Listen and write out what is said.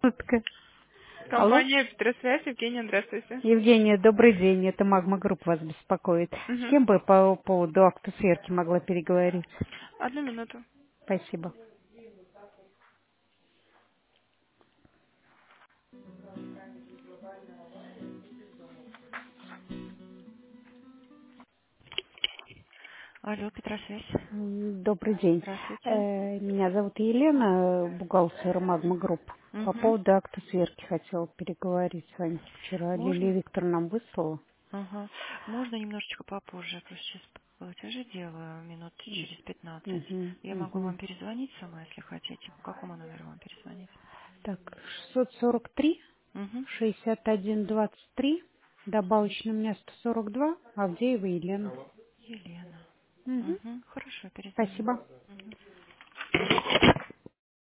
Такая, алло? Компания «Петросвязь». Евгения, здравствуйте. Евгения, добрый день. Это Магма Групп вас беспокоит. С Угу. кем бы по поводу акта сверки могла переговорить? Одну минуту. Спасибо. Алло, Петросвязь. Добрый день. Здравствуйте. Меня зовут Елена, бухгалтер Магма Групп. По Угу. поводу акта сверки хотела переговорить с вами. Вчера Можно? Лилия Викторовна нам выслала. Ага. Можно немножечко попозже? Я просто сейчас платежи делаю минут через 15. Мгм, Я могу мгм. вам перезвонить сама, если хотите. По какому номеру вам перезвонить? Так, 643 Угу. 6123, добавочное место 42, Авдеева Елена. Елена. Мгм. Угу. Хорошо, перезвоню. Спасибо. Мгм.